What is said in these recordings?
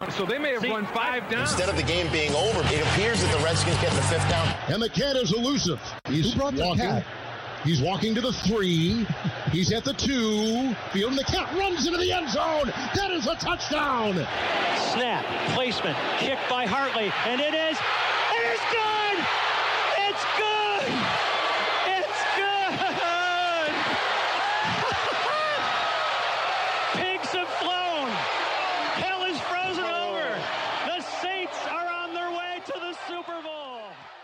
So they may have run 5 down. Instead of the game being over, it appears that the Redskins get the 5th down. And the cat is elusive. He's walking. He's walking to the 3. He's at the 2. Field, and the cat runs into the end zone. That is a touchdown. Snap, placement, kick by Hartley, and it is good! It's good! It's good! Pigs have flown. Hell is frozen over. The Saints are on their way to the Super Bowl.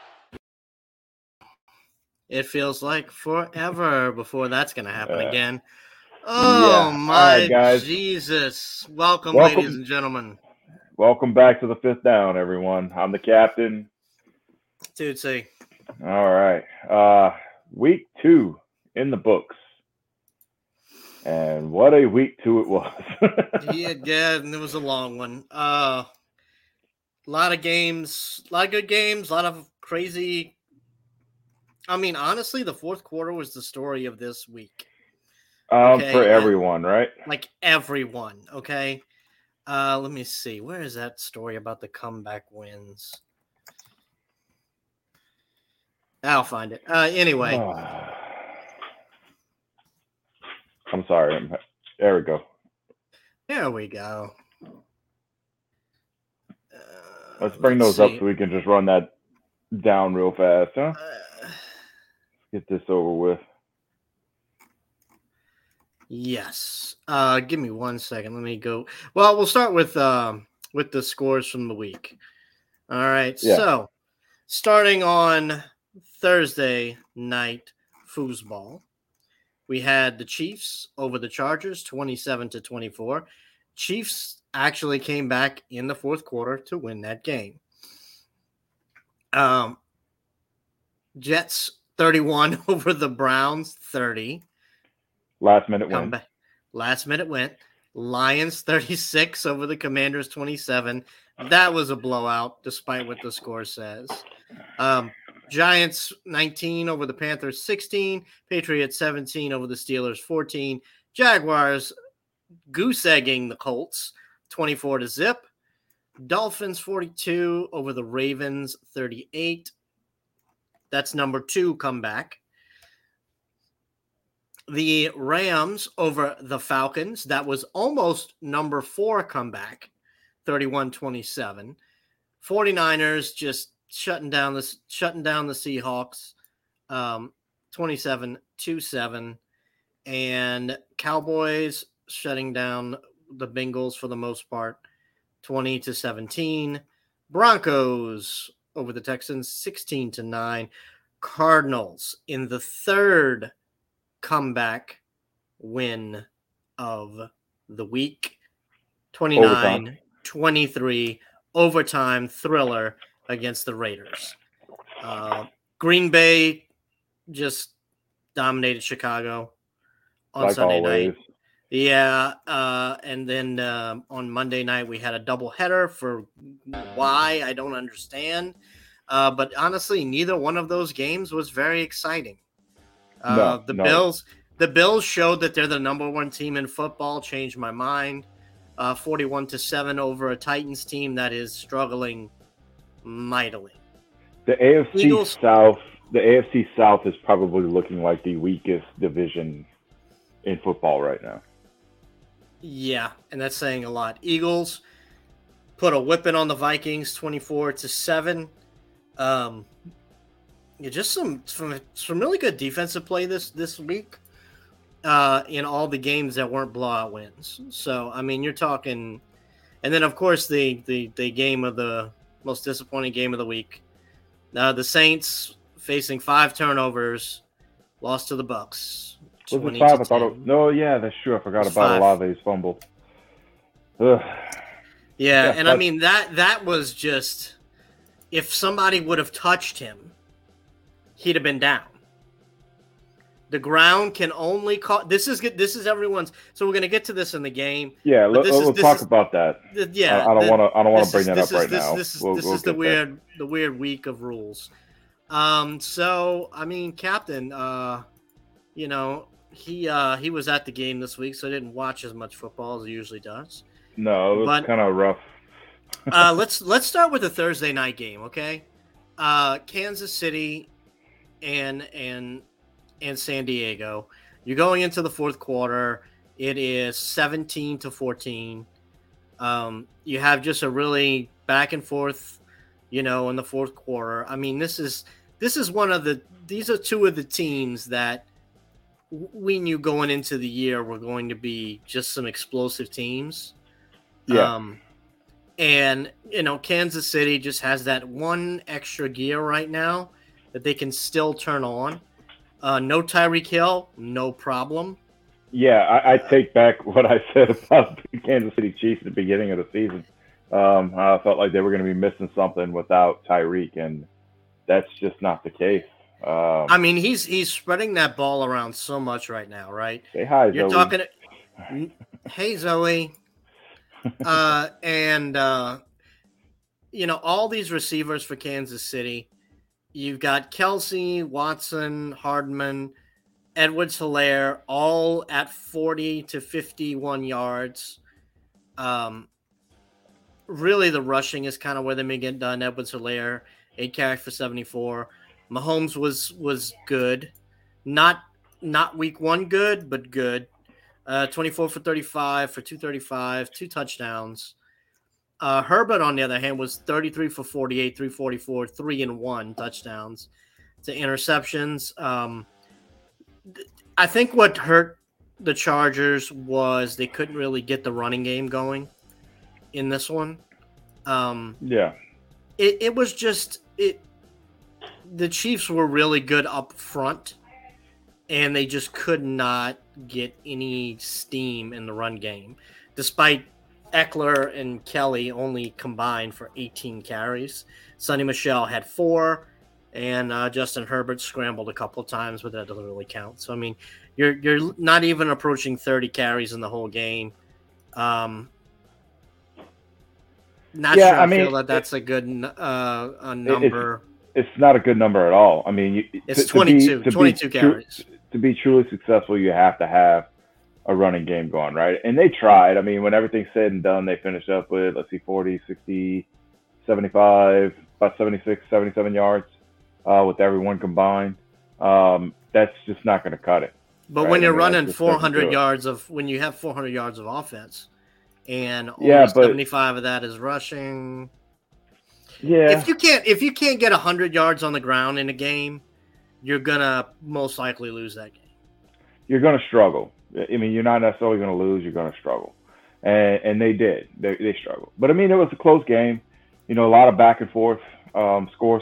It feels like forever before that's going to happen again. Oh, yeah. My right, Jesus. Welcome, ladies and gentlemen. Welcome back to the 5th down, everyone. I'm the captain. Tootsie. All right. Week 2 in the books. And what a week 2 it was. yeah, and it was a long one. A lot of games, a lot of good games, a lot of crazy. I mean, honestly, the fourth quarter was the story of this week. Okay? For everyone, right? Like everyone, okay? Let me see. Where is that story about the comeback wins? I'll find it. Anyway. I'm sorry. There we go. There we go. Let's bring those up so we can just run that down real fast, huh? Get this over with. Yes. Give me 1 second. Let me go. Well, we'll start with the scores from the week. All right. Yeah. So, starting on Thursday night foosball, we had the Chiefs over the Chargers, 27-24. Chiefs actually came back in the fourth quarter to win that game. Jets 31 over the Browns 30. Last minute win. Last minute win. Lions 36 over the Commanders 27. That was a blowout, despite what the score says. Giants 19 over the Panthers 16. Patriots 17 over the Steelers 14. Jaguars goose-egging the Colts 24-0. Dolphins 42 over the Ravens 38. That's number 2 comeback. The Rams over the Falcons. That was almost number 4 comeback, 31-27. 49ers just shutting down the Seahawks, 27-7. And Cowboys shutting down the Bengals for the most part, 20-17. Broncos over the Texans, 16-9. Cardinals in the third comeback win of the week, 29-23, overtime thriller against the Raiders. Green Bay just dominated Chicago on Sunday night. Yeah, and then on Monday night we had a doubleheader for why I don't understand. But honestly, neither one of those games was very exciting. The Bills showed that they're the number 1 team in football. Changed my mind. 41-7 over a Titans team that is struggling mightily. The AFC South is probably looking like the weakest division in football right now. Yeah, and that's saying a lot. Eagles put a whipping on the Vikings, 24-7. Just some really good defensive play this week in all the games that weren't blowout wins. So, I mean, you're talking – and then, of course, the game of the most disappointing game of the week. The Saints facing 5 turnovers, lost to the Bucs. Was it 5? I thought no, yeah, that's true. I forgot about Olave's fumble. Ugh. Yeah, and I mean, that was just – if somebody would have touched him, he'd have been down. The ground can only call. This is everyone's. So we're going to get to this in the game. Yeah, we'll talk about that. Yeah, I don't want to bring that up right now. This is the weird week of rules. So I mean, Captain, he was at the game this week, so I didn't watch as much football as he usually does. No, it was kind of rough. Let's start with the Thursday night game, okay? Kansas City and San Diego. You're going into the fourth quarter. It is 17-14. You have just a really back and forth, in the fourth quarter. I mean, this is these are two of the teams that we knew going into the year were going to be just some explosive teams. Yeah. And, Kansas City just has that one extra gear right now that they can still turn on. No Tyreek Hill, no problem. Yeah, I take back what I said about the Kansas City Chiefs at the beginning of the season. I felt like they were going to be missing something without Tyreek, and that's just not the case. I mean, he's spreading that ball around so much right now, right? Say hi, You're Zoe. talking, hey, Zoe. And all these receivers for Kansas City, you've got Kelsey, Watson, Hardman, Edwards-Helaire, all at 40 to 51 yards. Really, the rushing is kind of where they may get done. Edwards-Helaire, 8 carries for 74. Mahomes was good, not week one good, but good. 24 for 35 for 235, 2 touchdowns. Herbert, on the other hand, was 33 for 48, 344, 3-1 touchdowns to interceptions. I think what hurt the Chargers was they couldn't really get the running game going in this one. Yeah. It was just the Chiefs were really good up front, and they just could not get any steam in the run game, despite Eckler and Kelly only combined for 18 carries. Sonny Michel had 4, and Justin Herbert scrambled a couple of times, but that doesn't really count. So, I mean, you're not even approaching 30 carries in the whole game. Not sure I feel that's a good number. It's not a good number at all. I mean, it's 22 carries. To be truly successful, you have to have a running game going, right? And they tried. I mean, when everything's said and done, they finished up with, 40, 60, 75, about 76, 77 yards with everyone combined. That's just not going to cut it. But right? when you're running 400 yards when you have 400 yards of offense and only 75 of that is rushing. Yeah. If you can't get 100 yards on the ground in a game, you're going to most likely lose that game. You're going to struggle. I mean, you're not necessarily going to lose. You're going to struggle. And they did. They struggled. But, I mean, it was a close game. A lot of back and forth. Score.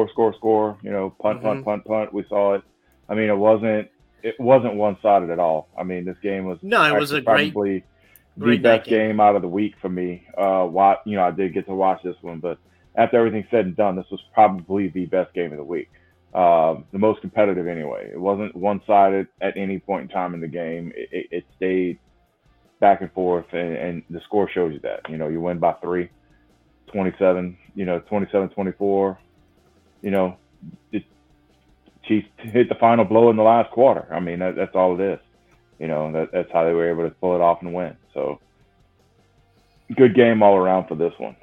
Punt. We saw it. I mean, it wasn't one-sided at all. I mean, this game was probably the best game out of the week for me. I did get to watch this one, but after everything's said and done, this was probably the best game of the week. The most competitive anyway. It wasn't one-sided at any point in time in the game. It stayed back and forth, and the score shows you that. You win by 3, 27, 27-24. The Chiefs hit the final blow in the last quarter. I mean, that's all it is. That's how they were able to pull it off and win. So, good game all around for this one.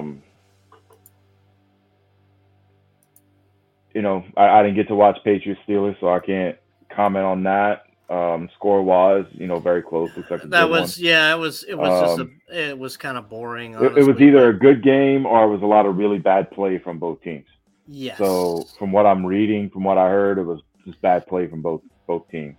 I didn't get to watch Patriots Steelers, so I can't comment on that. Score wise, very close. Looks like it was kind of boring. Honestly. It was either a good game or it was a lot of really bad play from both teams. Yes. So from what I'm reading, from what I heard, it was just bad play from both teams.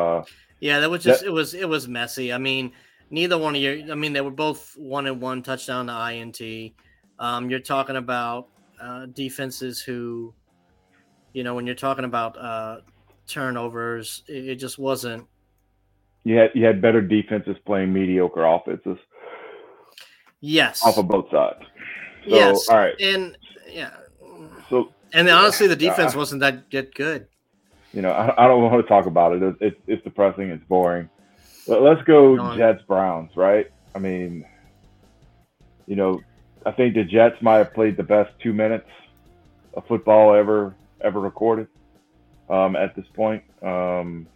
It was messy. I mean, neither one of they were both 1-1 touchdown to INT. You're talking about defenses who, when you're talking about turnovers, it just wasn't. You had better defenses playing mediocre offenses. Yes. Off of both sides. So, yes. All right. And yeah. So honestly, the defense wasn't that good. I don't want to talk about it. It's depressing. It's boring. But let's go Jets Browns, right? I mean, I think the Jets might have played the best 2 minutes of football ever recorded at this point. They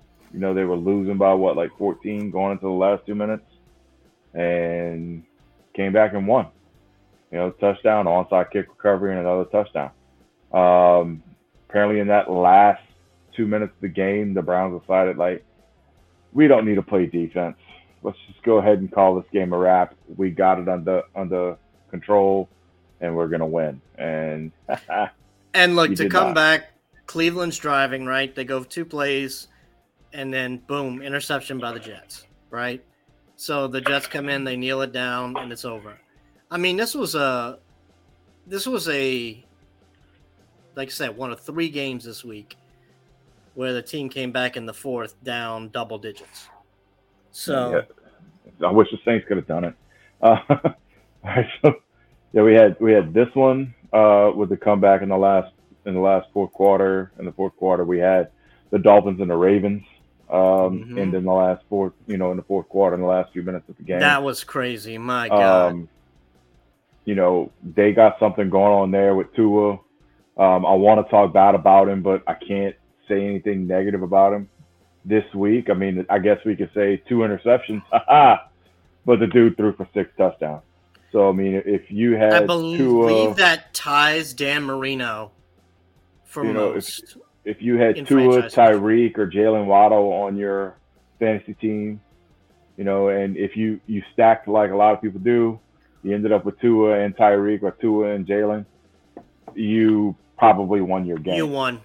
were losing by 14 going into the last 2 minutes, and came back and won. Touchdown, onside kick recovery, and another touchdown. Apparently in that last 2 minutes of the game, the Browns decided, we don't need to play defense. Let's just go ahead and call this game a wrap. We got it under control, and we're going to win. And look, to come back, Cleveland's driving, right? They go 2 plays, and then, boom, interception by the Jets, right? So the Jets come in, they kneel it down, and it's over. I mean, this was a like I said, one of 3 games this week where the team came back in the 4th down double digits. So I wish the Saints could have done it. All right, so we had this one with the comeback in the last fourth quarter. In the fourth quarter, we had the Dolphins and the Ravens. And in the last in the fourth quarter, in the last few minutes of the game. That was crazy. My God. They got something going on there with Tua. I want to talk bad about him, but I can't say anything negative about him this week. I mean, I guess we could say 2 interceptions, but the dude threw for 6 touchdowns. So, I mean, if you had I believe that ties Dan Marino for most. If you had Tua, Tyreek, or Jalen Waddle on your fantasy team, and if you stacked like a lot of people do, you ended up with Tua and Tyreek or Tua and Jalen, you probably won your game. You won.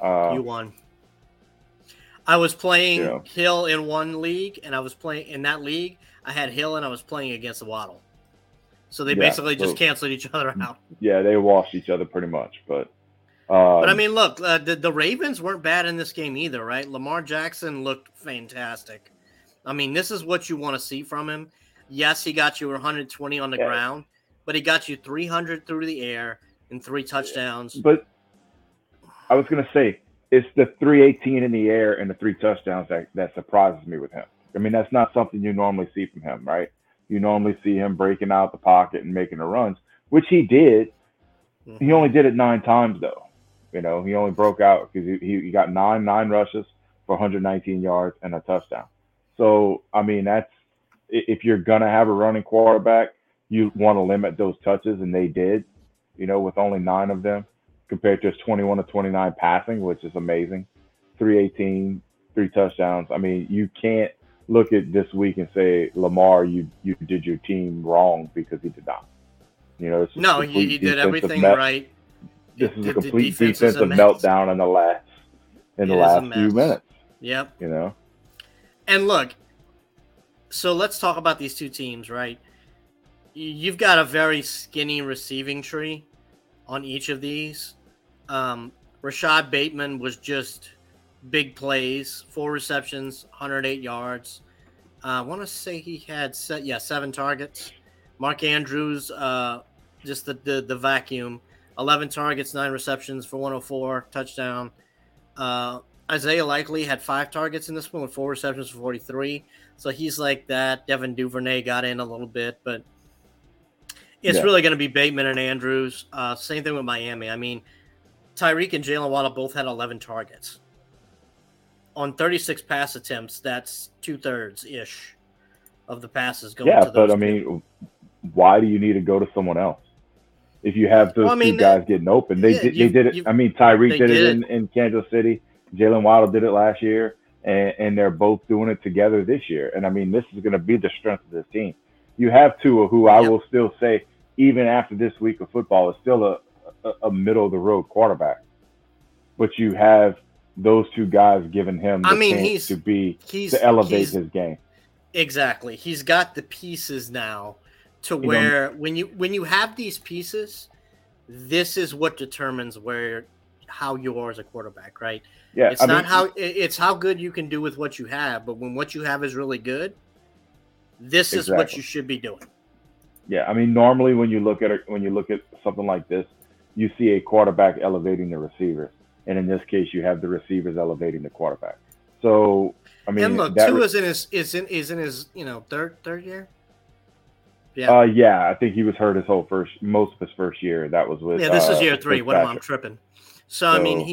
I was playing Hill in one league, and I was playing in that league. I had Hill, and I was playing against Waddle. So they basically just canceled each other out. Yeah, they washed each other pretty much. But I mean, look, the Ravens weren't bad in this game either, right? Lamar Jackson looked fantastic. I mean, this is what you want to see from him. Yes, he got you 120 on the ground, but he got you 300 through the air and 3 touchdowns. But I was going to say, it's the 318 in the air and the 3 touchdowns that surprises me with him. I mean, that's not something you normally see from him, right? You normally see him breaking out the pocket and making the runs, which he did. Mm-hmm. He only did it 9 times, though. He only broke out because he got 9 rushes for 119 yards and a touchdown. So, I mean, if you're going to have a running quarterback, you want to limit those touches, and they did, with only 9 of them compared to his 21 to 29 passing, which is amazing. 318, 3 touchdowns. I mean, you can't look at this week and say, Lamar, you did your team wrong, because he did not. He did everything right. This is a complete defensive meltdown in the last few minutes. Yep. And look, so let's talk about these 2 teams, right? You've got a very skinny receiving tree on each of these. Rashad Bateman was just big plays, 4 receptions, 108 yards. I want to say he had 7 targets. Mark Andrews, just the vacuum, 11 targets, 9 receptions for 104, touchdown. Isaiah Likely had 5 targets in this one with 4 receptions for 43. So he's like that. Devin Duvernay got in a little bit, but it's really going to be Bateman and Andrews. Same thing with Miami. I mean, Tyreek and Jalen Waddle both had 11 targets. On 36 pass attempts, that's 2/3-ish of the passes going to those. Yeah, but I mean, why do you need to go to someone else? If you have those 2 guys getting open, they did it. I mean, Tyreek did it in Kansas City. Jalen Waddle did it last year, and they're both doing it together this year. And I mean, this is going to be the strength of this team. You have Tua, who I will still say, even after this week of football, is still a middle of the road quarterback. But you have those 2 guys giving him the chance to elevate his game. Exactly. He's got the pieces now to where when you have these pieces, this is what determines how you are as a quarterback, right? Yeah, it's how good you can do with what you have, but when what you have is really good, this is what you should be doing. Yeah, I mean, normally when you look at something like this, you see a quarterback elevating the receivers, and in this case, you have the receivers elevating the quarterback. So, I mean, and look, Tua is in his third year. Yeah. I think he was hurt most of his first year. That was with this is year 3. What am I tripping? So I mean,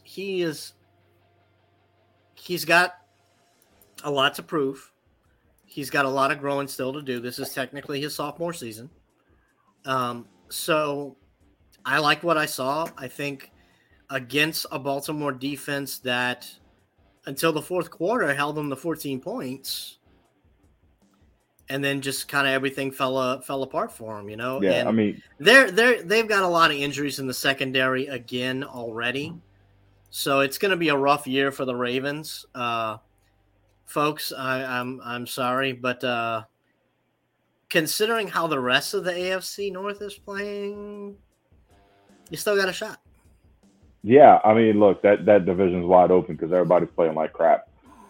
he's got a lot to prove. He's got a lot of growing still to do. This is technically his sophomore season. So I like what I saw. I think against a Baltimore defense that until the fourth quarter held them to 14 points. And then just kind of everything fell apart for them, Yeah, and I mean, they've got a lot of injuries in the secondary again already, so it's going to be a rough year for the Ravens, folks. I'm sorry, but considering how the rest of the AFC North is playing, you still got a shot. Yeah, I mean, look, that division's wide open because everybody's playing like crap.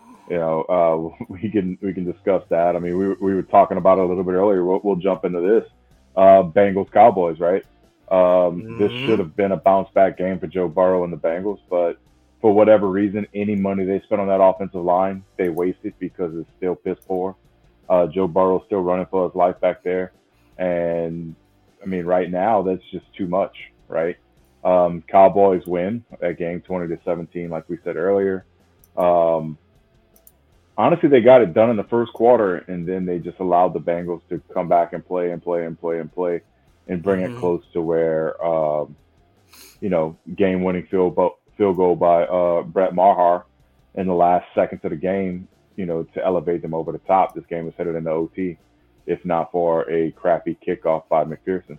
We can discuss that. I mean, we were talking about it a little bit earlier. We'll jump into this. Bengals Cowboys, right? This should have been a bounce back game for Joe Burrow and the Bengals, but for whatever reason, any money they spent on that offensive line, they wasted because it's still piss poor. Joe Burrow's still running for his life back there, and I mean, right now that's just too much, right? Cowboys win that game 20-17, like we said earlier. Honestly, they got it done in the first quarter, and then they just allowed the Bengals to come back and play and bring it close to where, game-winning field goal by Brett Maher in the last seconds of the game, to elevate them over the top. This game was headed into OT, if not for a crappy kickoff by McPherson.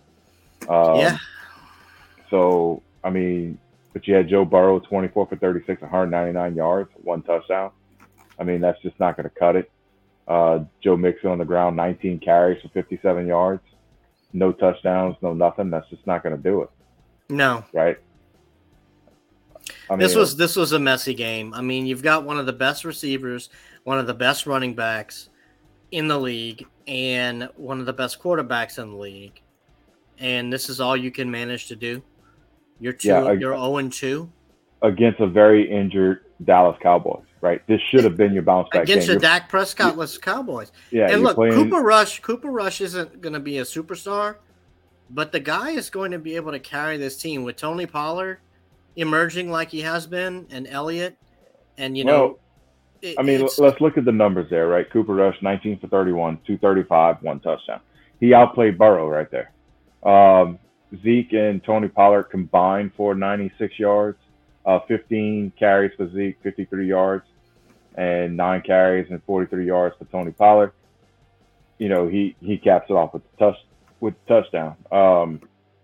So, I mean, but you had Joe Burrow, 24 for 36, 199 yards, 1 touchdown. I mean, that's just not going to cut it. Joe Mixon on the ground, 19 carries for 57 yards. No touchdowns, no nothing. That's just not going to do it. No. Right? I mean, this was a messy game. I mean, you've got one of the best receivers, one of the best running backs in the league, and one of the best quarterbacks in the league. And this is all you can manage to do. You're 0-2. Against a very injured Dallas Cowboys, right? This should have been your bounce back against game. the Dak Prescott-less Cowboys. Yeah, and look, Cooper Rush isn't going to be a superstar, but the guy is going to be able to carry this team with Tony Pollard emerging like he has been, and Elliott, and let's look at the numbers there, right? Cooper Rush, 19 for 31, 235, 1 touchdown. He outplayed Burrow right there. Zeke and Tony Pollard combined for 96 yards. 15 carries for Zeke, 53 yards, and 9 carries and 43 yards for Tony Pollard. He caps it off with the touchdown.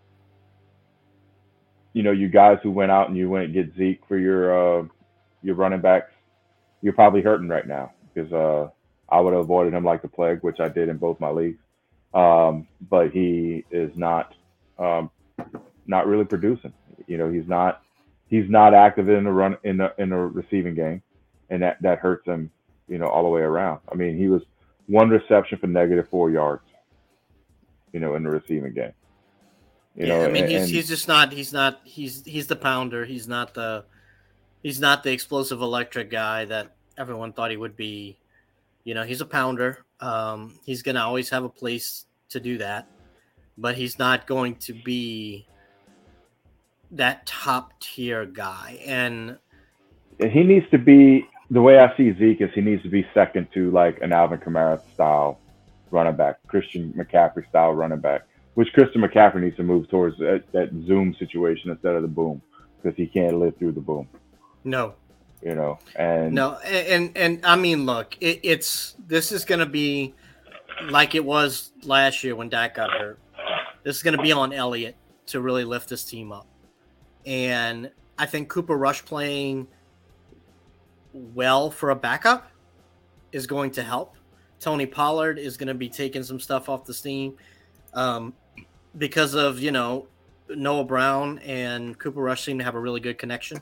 You guys who went out and you went and get Zeke for your running backs, you're probably hurting right now because I would have avoided him like the plague, which I did in both my leagues. But he is not really producing. He's not active in the run in the receiving game, and that hurts him, all the way around. I mean, he was 1 reception for -4 yards, in the receiving game. He's just not. He's the pounder. He's not the explosive electric guy that everyone thought he would be. He's a pounder. He's going to always have a place to do that, but he's not going to be that top tier guy. And he needs to be, the way I see Zeke is he needs to be second to like an Alvin Kamara style running back, Christian McCaffrey style running back, which Christian McCaffrey needs to move towards that zoom situation instead of the boom because he can't live through the boom. No. And I mean, look, this is going to be like it was last year when Dak got hurt. This is going to be on Elliott to really lift this team up. And I think Cooper Rush playing well for a backup is going to help. Tony Pollard is going to be taking some stuff off the steam because of, Noah Brown and Cooper Rush seem to have a really good connection.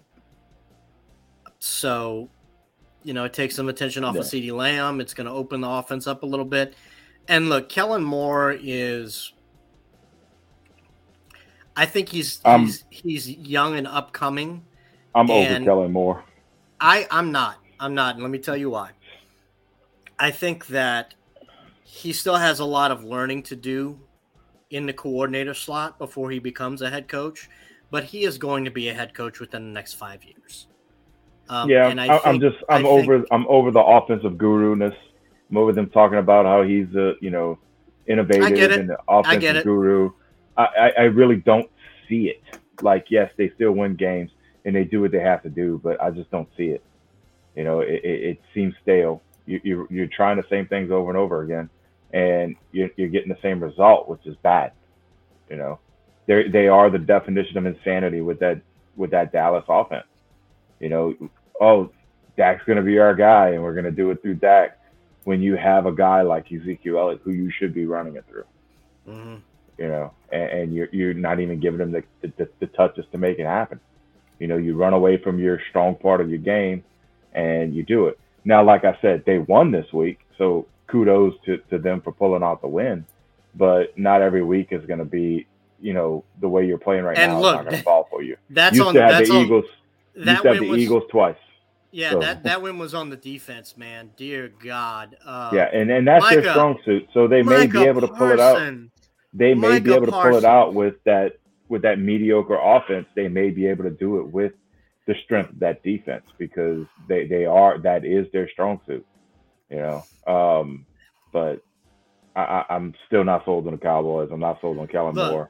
So, it takes some attention off of CeeDee Lamb. It's going to open the offense up a little bit. And look, Kellen Moore is – I think he's young and upcoming. I'm over Kellen Moore. I'm not. And let me tell you why. I think that he still has a lot of learning to do in the coordinator slot before he becomes a head coach, but he is going to be a head coach within the next 5 years. I'm over the offensive guru-ness. I'm over them talking about how he's innovative and the offensive guru. I really don't see it. Like, yes, they still win games and they do what they have to do, but I just don't see it. You know, it seems stale. You're trying the same things over and over again, and you're getting the same result, which is bad. You know, they are the definition of insanity with that Dallas offense. You know, oh, Dak's going to be our guy, and we're going to do it through Dak. When you have a guy like Ezekiel Elliott, who you should be running it through. Mm-hmm. You know, and you're not even giving them the touches to make it happen. You know, you run away from your strong part of your game, and you do it. Now, like I said, they won this week, so kudos to them for pulling out the win. But not every week is going to be, you know, the way you're playing right now. It's not going to fall for you. That's you on the Eagles. You used to have the Eagles twice. Yeah, so. that win was on the defense, man. Dear God. Yeah, and that's their strong suit. So they may be able to pull it out. They may be able to pull it out with that mediocre offense. They may be able to do it with the strength of that defense because that is their strong suit. You know, but I'm still not sold on the Cowboys. I'm not sold on Kellen Moore.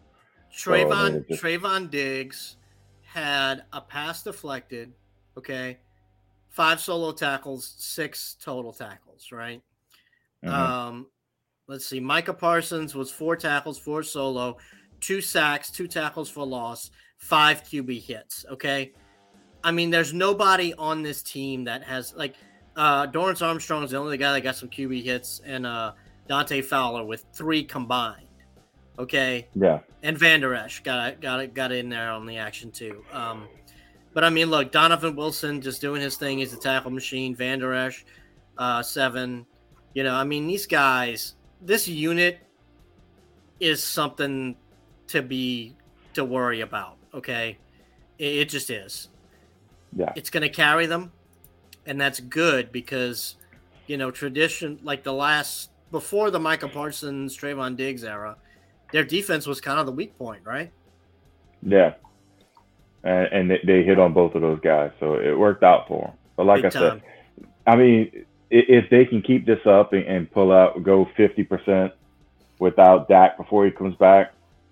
Trayvon Diggs had a pass deflected, okay, 5 solo tackles, 6 total tackles, right? Mm-hmm. Let's see. Micah Parsons was 4 tackles, 4 solo, 2 sacks, 2 tackles for loss, 5 QB hits, okay? I mean, there's nobody on this team that has, like, Dorrance Armstrong is the only guy that got some QB hits, and Dante Fowler with 3 combined. Okay. Yeah. And Van Der Esch got in there on the action too. But I mean, look, Donovan Wilson just doing his thing. He's a tackle machine. Van Der Esch, 7. You know, I mean, these guys, this unit is something to worry about. Okay. It just is. Yeah. It's going to carry them. And that's good because, you know, tradition, like before the Micah Parsons, Trayvon Diggs era, their defense was kind of the weak point, right? Yeah. And they hit on both of those guys, so it worked out for them. But like I said, I mean, if they can keep this up and go 50% without Dak before he comes back,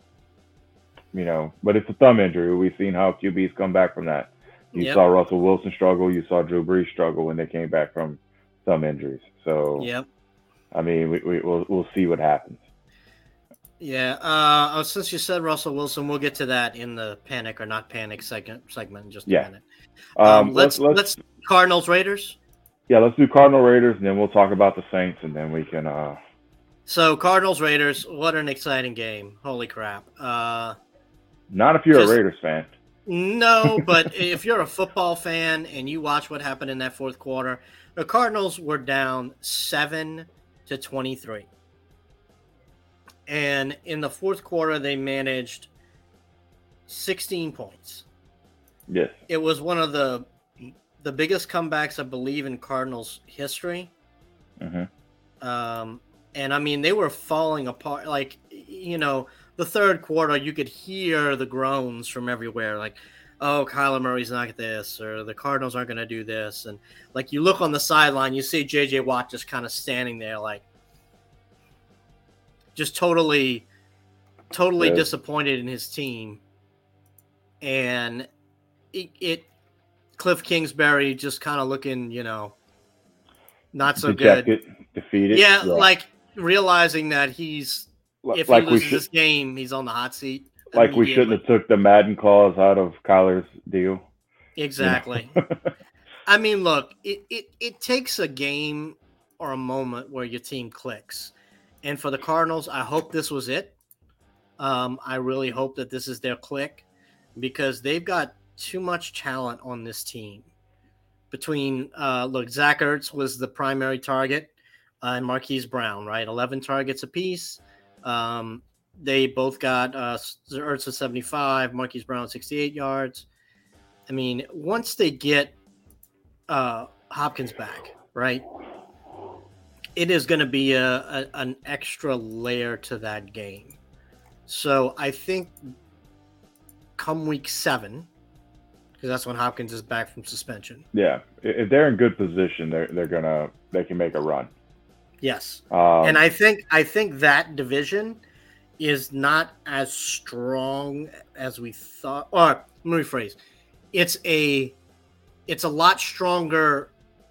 you know, but it's a thumb injury. We've seen how QBs come back from that. You saw Russell Wilson struggle. You saw Drew Brees struggle when they came back from thumb injuries. So, I mean, we'll see what happens. Yeah. Since you said Russell Wilson, we'll get to that in the panic or not panic segment in just a minute. Let's Cardinals Raiders. Yeah, let's do Cardinal Raiders, and then we'll talk about the Saints, and then we can. So Cardinals Raiders, what an exciting game! Holy crap! Not if you're a Raiders fan. No, but if you're a football fan and you watch what happened in that fourth quarter, the Cardinals were down 7-23. And in the fourth quarter, they managed 16 points. Yes. It was one of the biggest comebacks, I believe, in Cardinals history. Mm-hmm. And, I mean, they were falling apart. Like, you know, the third quarter, you could hear the groans from everywhere. Like, oh, Kyler Murray's not at this, or the Cardinals aren't going to do this. And, like, you look on the sideline, you see J.J. Watt just kind of standing there, like, just totally disappointed in his team. And Cliff Kingsbury just kind of looking, you know, not so dejected, good. Defeated. Yeah, like realizing that if he loses this game, he's on the hot seat. Like we shouldn't have took the Madden clause out of Kyler's deal. Exactly. You know? I mean, look, it takes a game or a moment where your team clicks. And for the Cardinals, I hope this was it. I really hope that this is their click because they've got too much talent on this team. Between, Zach Ertz was the primary target and Marquise Brown, right? 11 targets apiece. They both got Ertz at 75, Marquise Brown 68 yards. I mean, once they get Hopkins back, right? It is going to be an extra layer to that game. So I think come week 7, because that's when Hopkins is back from suspension. Yeah, if they're in good position, they can make a run. Yes, and I think that division is not as strong as we thought. Or let me rephrase. It's a lot stronger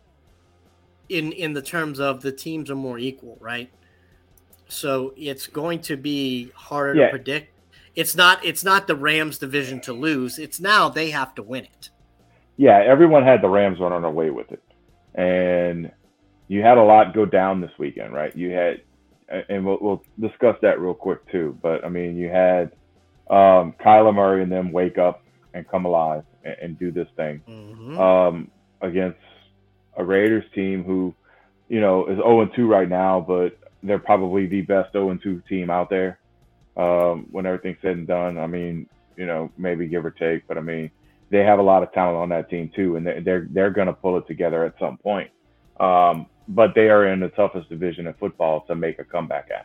in the terms of the teams are more equal, right? So it's going to be harder to predict. It's not the Rams division to lose. It's now they have to win it. Yeah, everyone had the Rams running away with it. And you had a lot go down this weekend, right? You had, and we'll discuss that real quick too. But I mean, you had Kyler Murray and them wake up and come alive and do this thing against a Raiders team who, is 0-2 right now, but they're probably the best 0-2 team out there when everything's said and done. I mean, maybe give or take, but I mean, they have a lot of talent on that team too, and they're going to pull it together at some point. But they are in the toughest division in football to make a comeback at.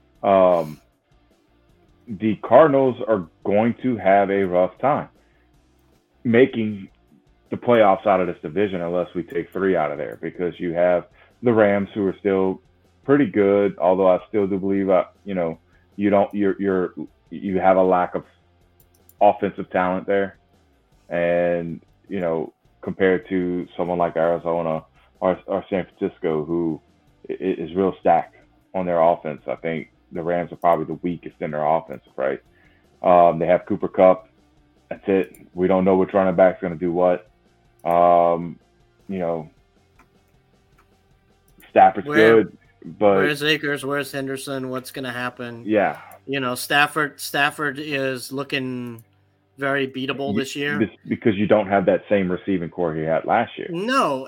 The Cardinals are going to have a rough time making the playoffs out of this division unless we take 3 out of there, because you have the Rams, who are still pretty good, although I still do believe you have a lack of offensive talent there, and compared to someone like Arizona or San Francisco, who is real stacked on their offense. I think the Rams are probably the weakest in their offense, right? They have Cooper Kupp. That's it. We don't know which running back's going to do what. Stafford's good, but where's Akers? Where's Henderson? What's going to happen? Yeah. Stafford is looking very beatable this year because you don't have that same receiving core he had last year. No,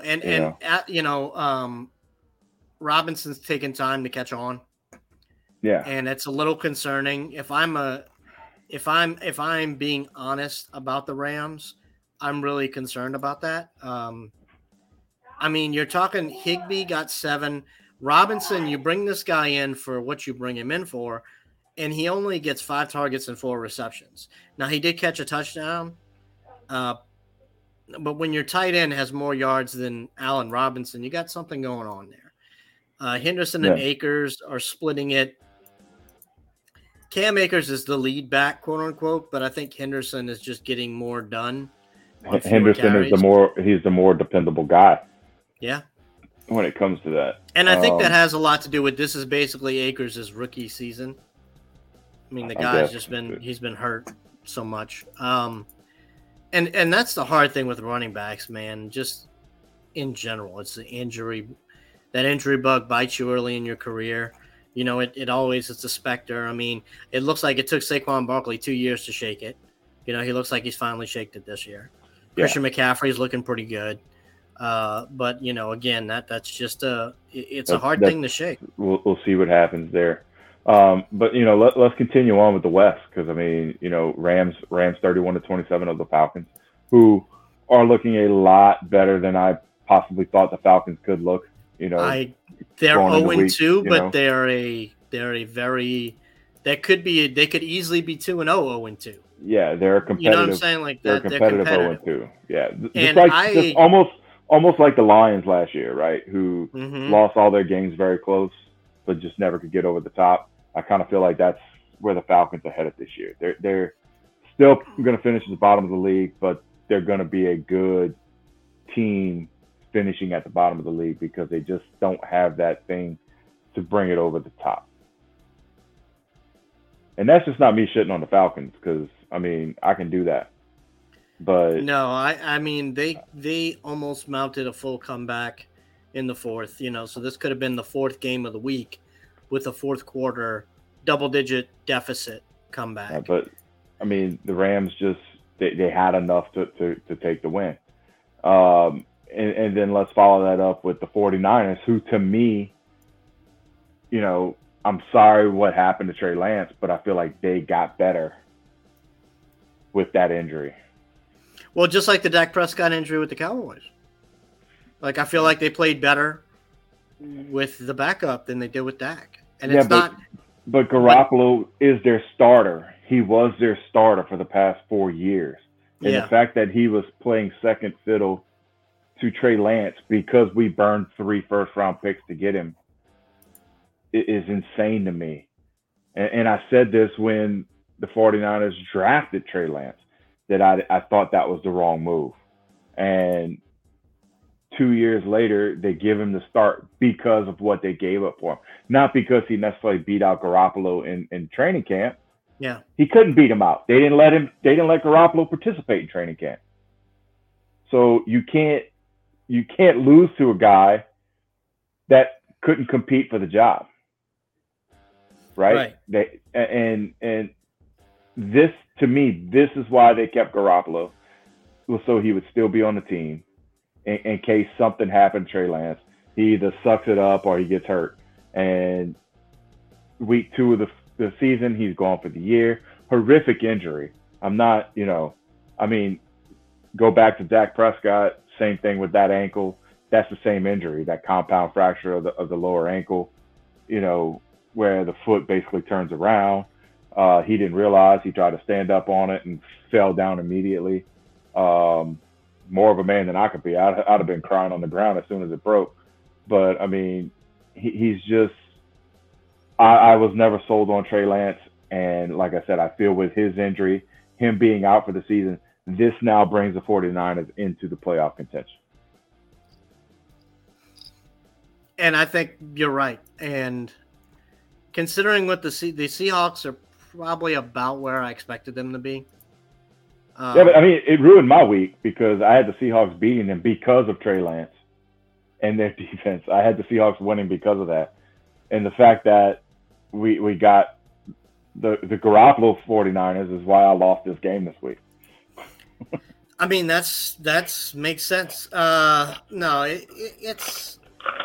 Robinson's taking time to catch on. Yeah, and it's a little concerning. If I'm being honest about the Rams, I'm really concerned about that. I mean, you're talking Higbee got 7. Robinson, you bring this guy in for what you bring him in for, and he only gets 5 targets and 4 receptions. Now, he did catch a touchdown, but when your tight end has more yards than Allen Robinson, you got something going on there. Henderson and Akers are splitting it. Cam Akers is the lead back, quote unquote, but I think Henderson is just getting more done. Henderson is he's the more dependable guy. Yeah. When it comes to that. And I think that has a lot to do with this is basically Akers' rookie season. I mean, the guy's he's been hurt so much. And that's the hard thing with running backs, man. Just in general, it's the injury. That injury bug bites you early in your career. It's a specter. I mean, it looks like it took Saquon Barkley 2 years to shake it. He looks like he's finally shaked it this year. Yeah. Christian McCaffrey's looking pretty good. But again, that's just a hard thing to shake. We'll see what happens there. But let's continue on with the West, because I mean, Rams 31-27 of the Falcons, who are looking a lot better than I possibly thought the Falcons could look. They're 0-2, but they could easily be 2-0, 0-2. Yeah, they're competitive. You know what I'm saying? Like they're that, competitive 0-2. Yeah, just almost like the Lions last year, right? Who lost all their games very close, but just never could get over the top. I kind of feel like that's where the Falcons are headed this year. They're still going to finish at the bottom of the league, but they're going to be a good team finishing at the bottom of the league because they just don't have that thing to bring it over the top. And that's just not me shitting on the Falcons, because I mean, I can do that. But no, I mean they almost mounted a full comeback in the fourth, so this could have been the 4th game of the week with a 4th quarter double-digit deficit comeback. Yeah, but I mean, the Rams just they had enough to take the win. And then let's follow that up with the 49ers, who to me, I'm sorry what happened to Trey Lance, but I feel like they got better with that injury. Well, just like the Dak Prescott injury with the Cowboys. Like, I feel like they played better with the backup than they did with Dak. And it's not. But Garoppolo is their starter. He was their starter for the past 4 years. And the fact that he was playing second fiddle to Trey Lance because we burned 3 first-round picks to get him is insane to me. And I said this when the 49ers drafted Trey Lance, that I thought that was the wrong move. And 2 years later, they give him the start because of what they gave up for him. Not because he necessarily beat out Garoppolo in training camp. Yeah. He couldn't beat him out. They didn't let Garoppolo participate in training camp. So you can't lose to a guy that couldn't compete for the job. Right? And this, to me, this is why they kept Garoppolo, was so he would still be on the team in case something happened to Trey Lance. He either sucks it up or he gets hurt. And week 2 of the season, he's gone for the year. Horrific injury. Go back to Dak Prescott, same thing with that ankle. That's the same injury, that compound fracture of the lower ankle, where the foot basically turns around. He didn't realize. He tried to stand up on it and fell down immediately. More of a man than I could be. I'd have been crying on the ground as soon as it broke. But, he's just – I was never sold on Trey Lance. And like I said, I feel with his injury, him being out for the season, this now brings the 49ers into the playoff contention. And I think you're right. And considering what the Seahawks are probably about where I expected them to be. But it ruined my week because I had the Seahawks beating them because of Trey Lance and their defense. I had the Seahawks winning because of that. And the fact that we got the Garoppolo 49ers is why I lost this game this week. That's makes sense. It's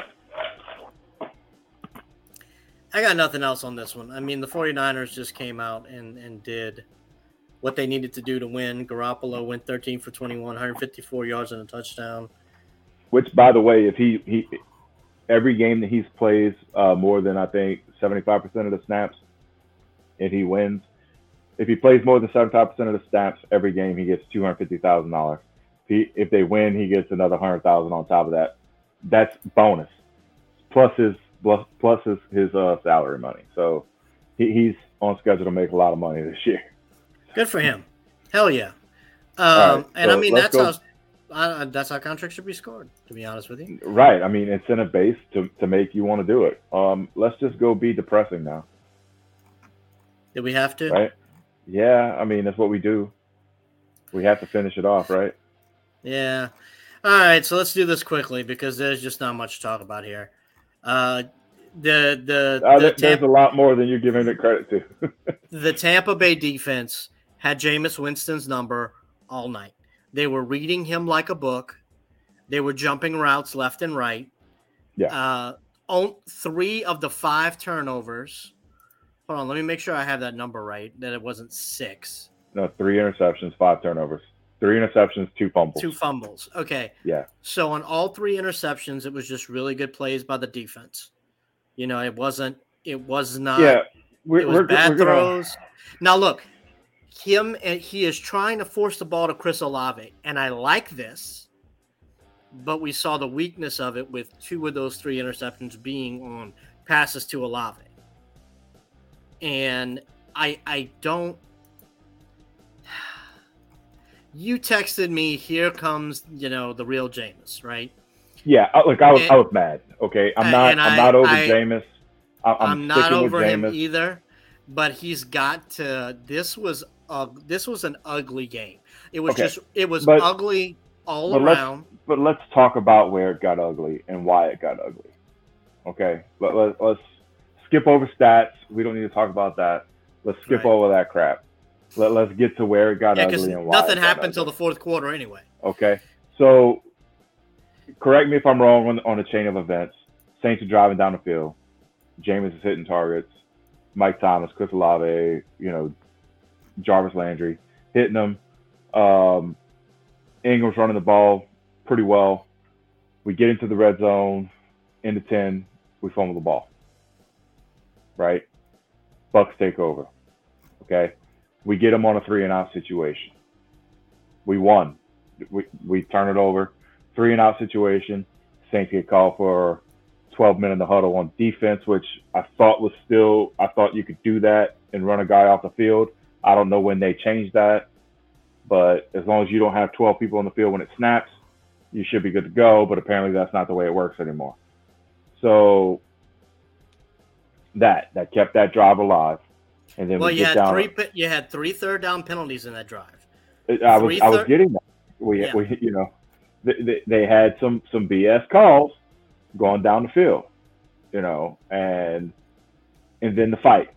I got nothing else on this one. The 49ers just came out and did what they needed to do to win. Garoppolo went 13 for 21, 154 yards and a touchdown. Which, by the way, if he every game that he's plays more than, I think, 75% of the snaps, and he wins. If he plays more than 75% of the snaps every game, he gets $250,000. If they win, he gets another $100,000 on top of that. That's bonus, plus his salary money. So he's on schedule to make a lot of money this year. Good for him. Hell yeah. Right, That's how contracts should be scored, to be honest with you. Right. Incentive based to make you want to do it. Let's just go be depressing now. Did we have to? Right. Yeah. That's what we do. We have to finish it off, right? Yeah. All right. So let's do this quickly because there's just not much to talk about here. There's a lot more than you're giving it credit to. The Tampa Bay defense had Jameis Winston's number all night. They were reading him like a book. They were jumping routes left and right. Yeah. 3 of the 5 turnovers. Hold on, let me make sure I have that number right, that it wasn't 6. No, 3 interceptions, 5 turnovers. 3 interceptions, 2 fumbles. 2 fumbles. Okay. Yeah. So on all 3 interceptions, it was just really good plays by the defense. It was not. Yeah. We're bad throws. Now look, he is trying to force the ball to Chris Olave, and I like this, but we saw the weakness of it with 2 of those 3 interceptions being on passes to Olave. And I don't. You texted me, here comes, the real Jameis, right? Yeah, I was mad. Okay, I'm not over Jameis. I'm not over him either, but he's got to. This was an ugly game. It was ugly all around. But let's talk about where it got ugly and why it got ugly. Okay, let's skip over stats. We don't need to talk about that. Let's skip over that crap. Let's get to where it got ugly and why. Nothing happened until the 4th quarter anyway. Okay, so correct me if I'm wrong on the chain of events. Saints are driving down the field. Jameis is hitting targets. Mike Thomas, Chris Olave, Jarvis Landry hitting them. Ingram's running the ball pretty well. We get into the red zone, into 10, we fumble the ball. Right? Bucks take over. Okay? We get them on a 3-and-out situation. We won. We turn it over. 3-and-out situation. Saints get called for 12 men in the huddle on defense, which I thought you could do that and run a guy off the field. I don't know when they changed that, but as long as you don't have 12 people on the field when it snaps, you should be good to go. But apparently that's not the way it works anymore. So that kept that drive alive. And then you had three third down penalties in that drive. I was getting that. They had some BS calls going down the field, and then the fight.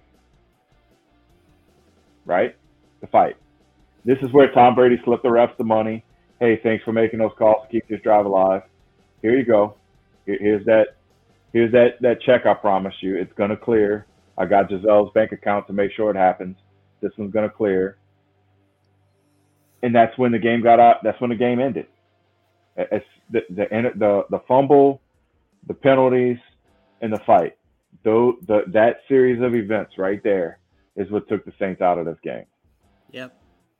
Right? The fight. This is where Tom Brady slipped the refs the money. Hey, thanks for making those calls to keep this drive alive. Here you go. Here's that check I promised you. It's gonna clear. I got Giselle's bank account to make sure it happens. This one's gonna clear. And that's when the game got out. That's when the game ended. It's the fumble, the penalties, and the fight. That series of events right there is what took the Saints out of this game. Yep.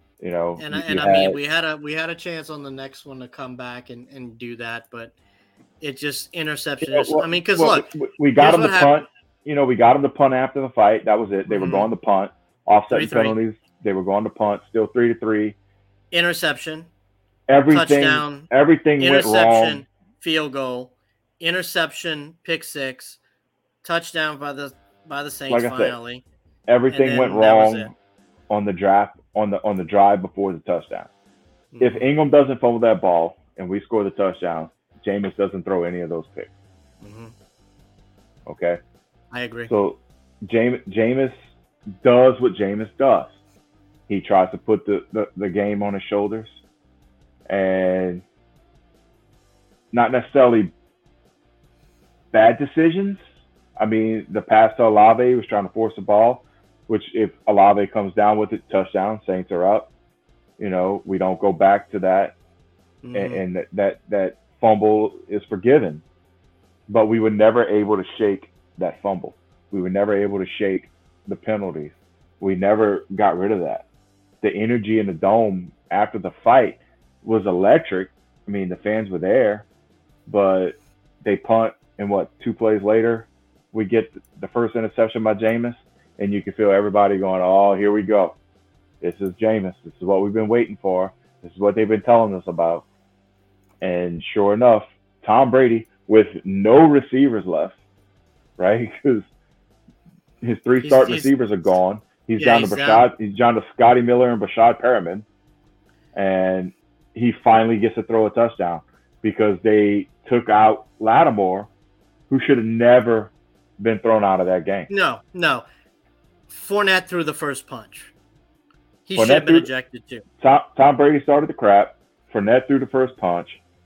We had a chance on the next one to come back and do that, but it just interception. We got them to punt. We got them to punt after the fight. That was it. They were going to punt. Offset penalties. They were going to punt. Still 3-3. Interception. Touchdown. Everything went wrong. Field goal. Interception. Pick six. Touchdown by the Saints finally. Everything went wrong on the draft on the drive before the touchdown. Mm-hmm. If Ingram doesn't fumble that ball and we score the touchdown, Jameis doesn't throw any of those picks. Mm-hmm. Okay? I agree. So Jameis does what Jameis does. He tries to put the game on his shoulders, and not necessarily bad decisions. I mean, the pass to Olave was trying to force the ball, which if Olave comes down with it, touchdown, Saints are up. We don't go back to that, mm-hmm. and that fumble is forgiven. But we were never able to shake that fumble. We were never able to shake the penalties. We never got rid of that. The energy in the dome after the fight was electric. I mean, the fans were there, but they punt, and 2 plays later, we get the first interception by Jameis, and you can feel everybody going, oh, here we go. This is Jameis. This is what we've been waiting for. This is what they've been telling us about. And sure enough, Tom Brady, with no receivers left, right? Because his 3 starting receivers are gone. He's down to Scotty Miller and Bashad Perriman, and he finally gets to throw a touchdown because they took out Lattimore, who should have never been thrown out of that game. No. Fournette threw the first punch. He should have been ejected too. Tom Brady started the crap. Fournette threw the first punch.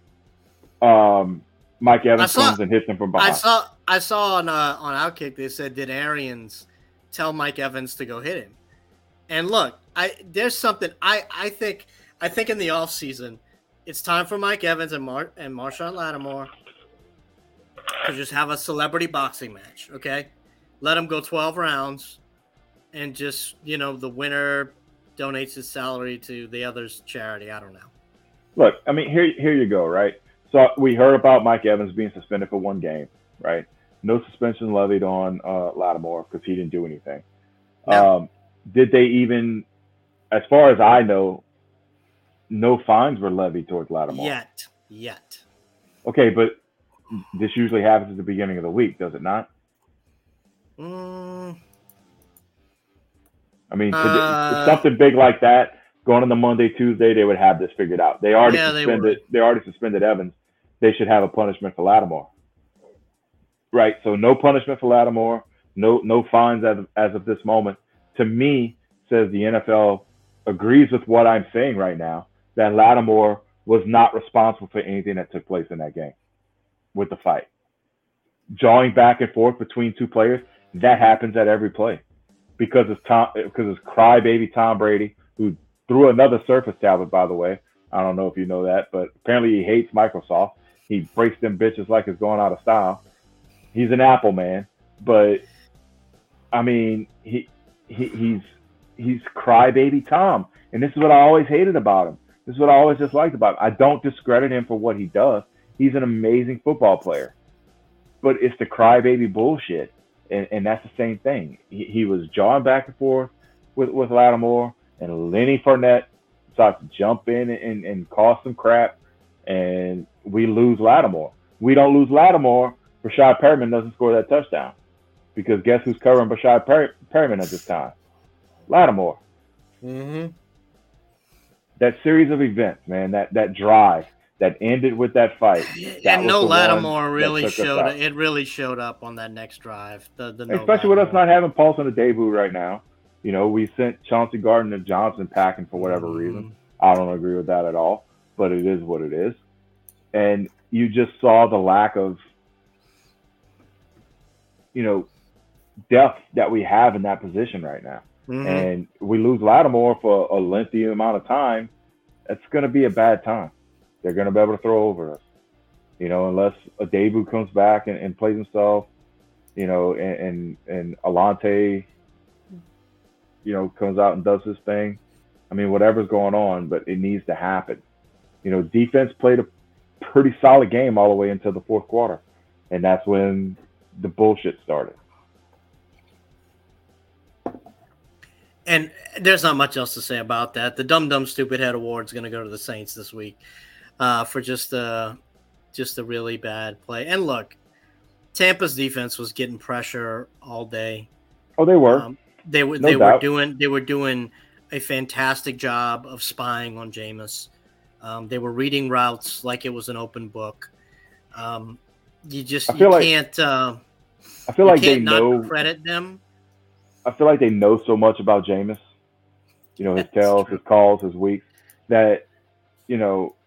Mike Evans comes and hits him from behind. I saw on Outkick they said, did Arians tell Mike Evans to go hit him? And look, there's something I think in the offseason, it's time for Mike Evans and Marshawn Lattimore to just have a celebrity boxing match, okay? Let them go 12 rounds and just, the winner donates his salary to the other's charity. I don't know. Look, I mean, here you go, right? So we heard about Mike Evans being suspended for 1 game, right? No suspension levied on Lattimore because he didn't do anything. No. Did they even, as far as I know, no fines were levied towards Lattimore? Yet. Okay, but this usually happens at the beginning of the week, does it not? I mean, something big like that, going on the Monday, Tuesday, they would have this figured out. They already suspended Evans. They should have a punishment for Lattimore. Right, so no punishment for Lattimore, no fines as of this moment. To me, says the NFL agrees with what I'm saying right now, that Lattimore was not responsible for anything that took place in that game with the fight. Jawing back and forth between 2 players, that happens at every play because it's crybaby Tom Brady, who threw another Surface tablet, by the way. I don't know if you know that, but apparently he hates Microsoft. He breaks them bitches like it's going out of style. He's an Apple man, but I mean, he's crybaby Tom, and this is what I always hated about him. This is what I always disliked about him. I don't discredit him for what he does. He's an amazing football player, but it's the crybaby bullshit, and that's the same thing. He was jawing back and forth with Lattimore, and Lenny Fournette starts to jump in and cause some crap, and we lose Lattimore. We don't lose Lattimore. Rashad Perriman doesn't score that touchdown, because guess who's covering Rashad Perriman at this time? Lattimore. Mm-hmm. That series of events, man, that drive that ended with that fight. And no Lattimore really showed it. It really showed up on that next drive. Especially with us not having Paulson Adebo right now. You know, we sent Chauncey Gardner-Johnson packing for whatever reason. I don't agree with that at all, but it is what it is. And you just saw the lack of, depth that we have in that position right now. Mm-hmm. And we lose Lattimore for a lengthy amount of time. It's going to be a bad time. They're going to be able to throw over us, unless Adebo comes back and plays himself, and Alante, comes out and does his thing. I mean, whatever's going on, but it needs to happen. Defense played a pretty solid game all the way until the fourth quarter, and that's when the bullshit started. And there's not much else to say about that. The Dumb Stupid Head Award is going to go to the Saints this week for just a really bad play. And look, Tampa's defense was getting pressure all day. Oh, they were. They were doing a fantastic job of spying on Jameis. They were reading routes like it was an open book. You can't credit them. I feel like they know so much about Jameis, his tells, his calls, his weeks, that, they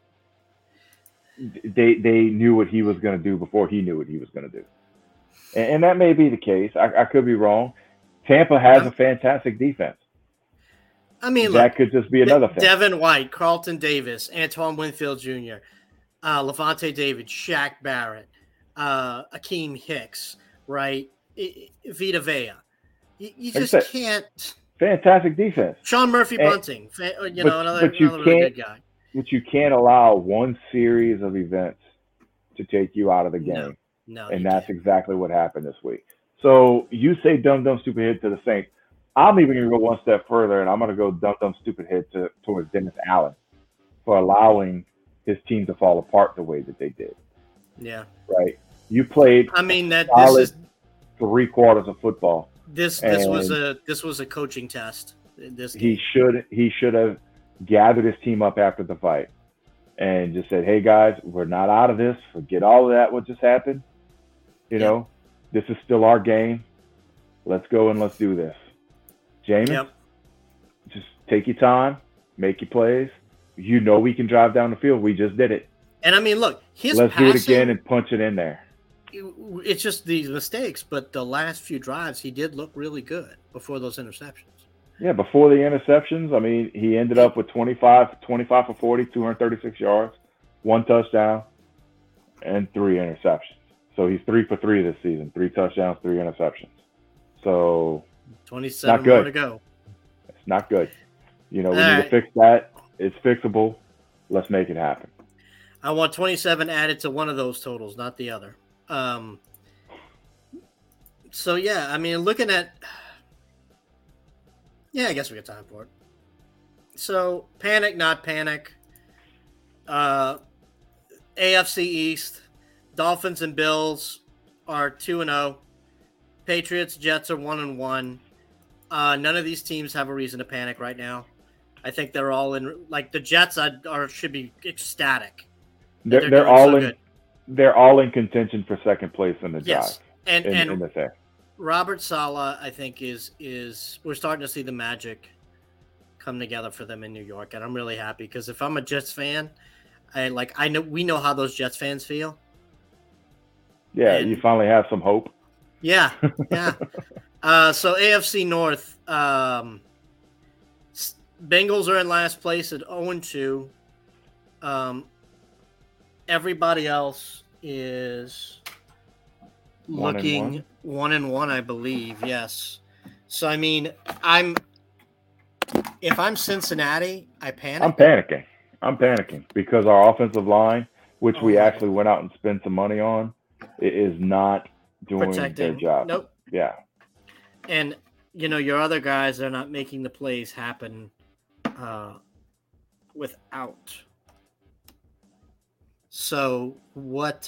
knew what he was going to do before he knew what he was going to do. And that may be the case. I could be wrong. Tampa has a fantastic defense. I mean, that could just be another thing. Devin White, Carlton Davis, Antoine Winfield Jr., Levante David, Shaq Barrett, Akeem Hicks, right? Vita Vea. You just can't. Fantastic defense. Sean Murphy Bunting, another really good guy. But you can't allow one series of events to take you out of the game. No, and that's exactly what happened this week. So you say dumb, stupid head to the Saints. I'm even going to go one step further, and I'm going to go dumb, stupid head towards Dennis Allen for allowing his team to fall apart the way that they did. Yeah. Right? You played this is 3 quarters of football. This was a coaching test. He should have gathered his team up after the fight and just said, "Hey guys, we're not out of this. Forget all of that. What just happened? This is still our game. Let's go and let's do this." Jameis, just take your time, make your plays. We can drive down the field. We just did it. And I mean, look, let's do it again and punch it in there. It's just these mistakes, but the last few drives, he did look really good before those interceptions. Yeah, before the interceptions, I mean, he ended up with 25 for 40, 236 yards, 1 touchdown, and 3 interceptions. So he's 3 for 3 this season, 3 touchdowns, 3 interceptions. So 27 more to go. It's not good. We need to fix that. It's fixable. Let's make it happen. I want 27 added to one of those totals, not the other. So yeah, I mean, looking at, I guess we got time for it. So panic, not panic. AFC East, Dolphins and Bills are 2-0. Patriots, Jets are 1-1. None of these teams have a reason to panic right now. I think they're all in. Like the Jets should be ecstatic. They're all in. They're all in contention for second place in the drive. And in the thing. Robert Saleh, I think, is we're starting to see the magic come together for them in New York, and I'm really happy because if I'm a Jets fan, we know how those Jets fans feel. Yeah, and you finally have some hope. Yeah. So AFC North, Bengals are in last place at 0-2. Everybody else is looking 1-1, I believe. Yes. So I mean, if I'm Cincinnati, I panic. I'm panicking because our offensive line, which we actually went out and spent some money on, is not doing their job. Nope. Yeah. And, your other guys are not making the plays happen without. So what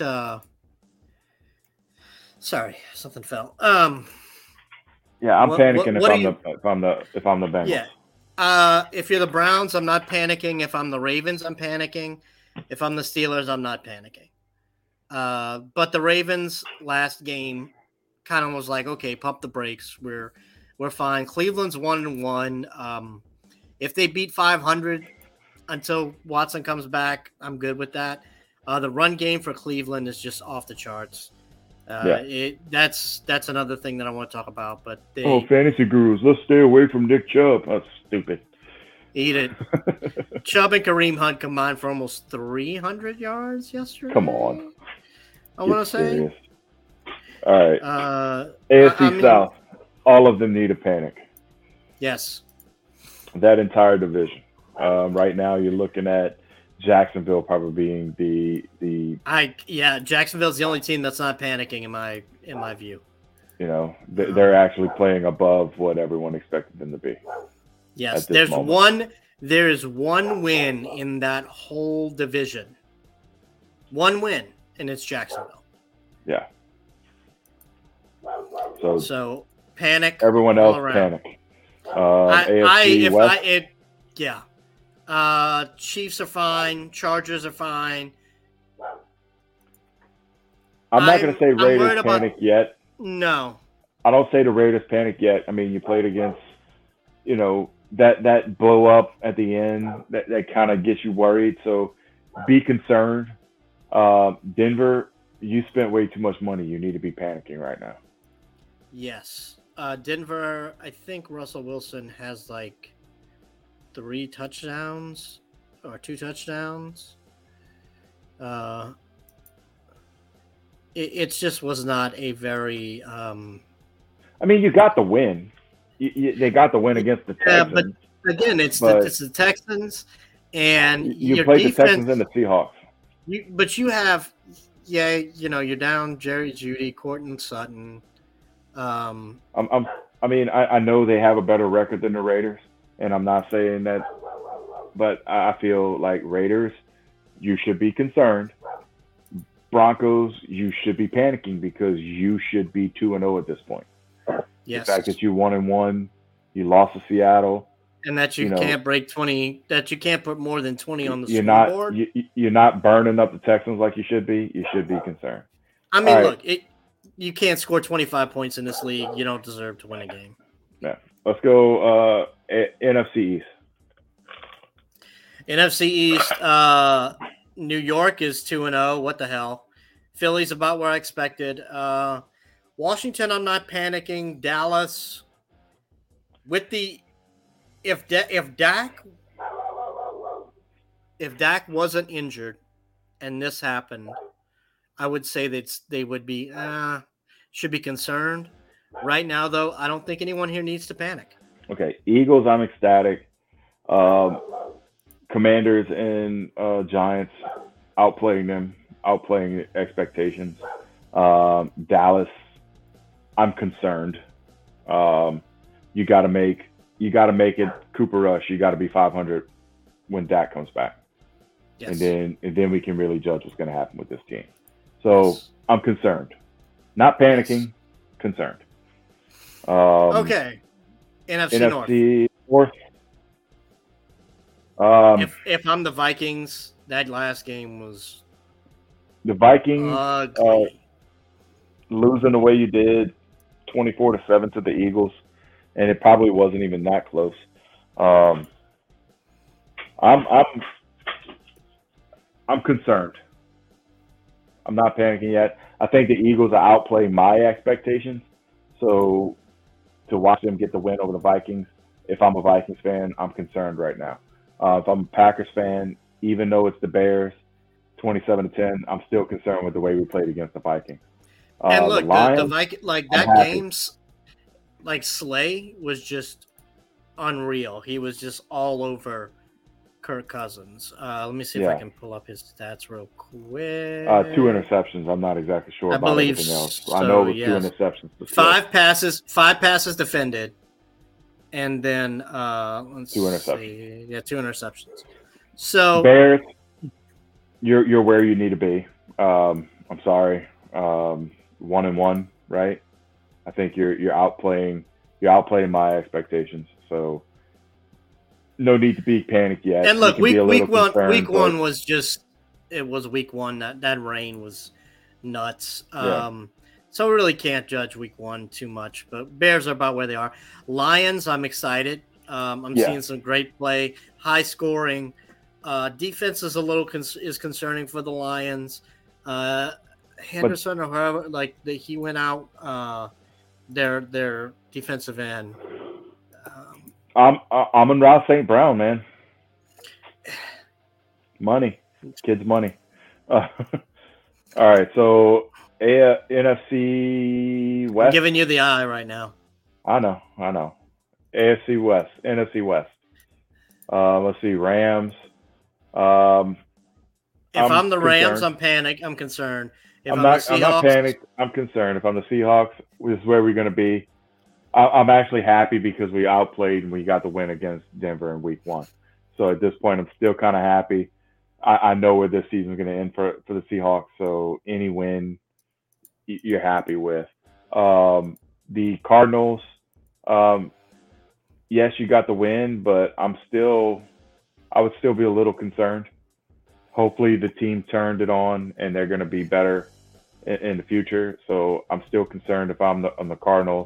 sorry, something fell. Yeah, I'm panicking if I'm the Bengals. Yeah. If you're the Browns, I'm not panicking. If I'm the Ravens, I'm panicking. If I'm the Steelers, I'm not panicking. But the Ravens last game kind of was like, okay, pump the brakes. We're fine. Cleveland's 1-1. If they beat 500 until Watson comes back, I'm good with that. The run game for Cleveland is just off the charts. That's another thing that I want to talk about. But fantasy gurus, let's stay away from Nick Chubb. That's stupid. Eat it. Chubb and Kareem Hunt combined for almost 300 yards yesterday. Come on. I want to say. All right. AFC South. All of them need a panic. Yes. That entire division. Right now, you're looking at Jacksonville probably being Jacksonville's the only team that's not panicking in my view. They're actually playing above what everyone expected them to be. Yes, there is one win in that whole division. One win, and it's Jacksonville. Yeah. So panic. Everyone else panic. AFC West. Chiefs are fine. Chargers are fine. I'm not going to say Raiders panic yet. No. I don't say the Raiders panic yet. I mean, you played against, that blow up at the end that kind of gets you worried. So be concerned. Denver, you spent way too much money. You need to be panicking right now. Yes. Denver, I think Russell Wilson has 3 touchdowns or 2 touchdowns. It just was not a very. You got the win. They got the win against the Texans. Yeah, but again, it's the Texans, and you played the Texans and the Seahawks. But you have, you're down Jerry Jeudy, Courtland Sutton. I know they have a better record than the Raiders, and I'm not saying that, but I feel like Raiders, you should be concerned. Broncos, you should be panicking because you should be 2-0 at this point. Yes. The fact that you 1-1, you lost to Seattle, and that you can't break 20, that you can't put more than 20 on the scoreboard. You're not burning up the Texans like you should be. You should be concerned. Look, you can't score 25 points in this league. You don't deserve to win a game. Yeah. Let's go NFC East. NFC East, New York is 2-0. What the hell? Philly's about where I expected. Washington, I'm not panicking. Dallas, if Dak wasn't injured and this happened, I would say that they would be should be concerned. Right now, though, I don't think anyone here needs to panic. Okay, Eagles, I'm ecstatic. Commanders and Giants outplaying expectations. Dallas, I'm concerned. You got to make it Cooper Rush. You got to be 500 when Dak comes back. Yes. And then we can really judge what's going to happen with this team. So yes. I'm concerned, not panicking, concerned. Okay. NFC North. If I'm the Vikings, that last game was the Vikings losing the way you did, 24-7 to the Eagles, and it probably wasn't even that close. I'm concerned. I'm not panicking yet. I think the Eagles are outplaying my expectations. So to watch them get the win over the Vikings, if I'm a Vikings fan, I'm concerned right now. If I'm a Packers fan, even though it's the Bears, 27-10, I'm still concerned with the way we played against the Vikings. And look, the Vikings, that game's Slay was just unreal. He was just all over Kirk Cousins. Let me see if I can pull up his stats real quick. 2 interceptions. I'm not exactly sure about anything else. So, I know it was 2 interceptions. 5 passes defended, and then let's 2 interceptions. See. Yeah, 2 interceptions. So Bears, you're where you need to be. I'm sorry, 1-1, right? I think you're outplaying my expectations. So no need to be panicked yet. And look, week one was just it was week one. That rain was nuts. So we really can't judge week one too much. But Bears are about where they are. Lions, I'm excited. I'm seeing some great play, high scoring. Defense is a little concerning for the Lions. Henderson or whoever, he went out. Their defensive end. I'm in Ross St. Brown, man. Money, kids, money. All right, so NFC West. I'm giving you the eye right now. I know. NFC West. Let's see, Rams. If I'm the Rams, I'm panicked. I'm concerned. If I'm not panicked. I'm concerned. If I'm the Seahawks, this is where we're going to be. I'm actually happy because we outplayed and we got the win against Denver in week 1. So at this point, I'm still kind of happy. I know where this season is going to end for the Seahawks. So any win, you're happy with. The Cardinals, yes, you got the win, but I would still be a little concerned. Hopefully the team turned it on and they're going to be better in the future. So I'm still concerned if I'm on the Cardinals.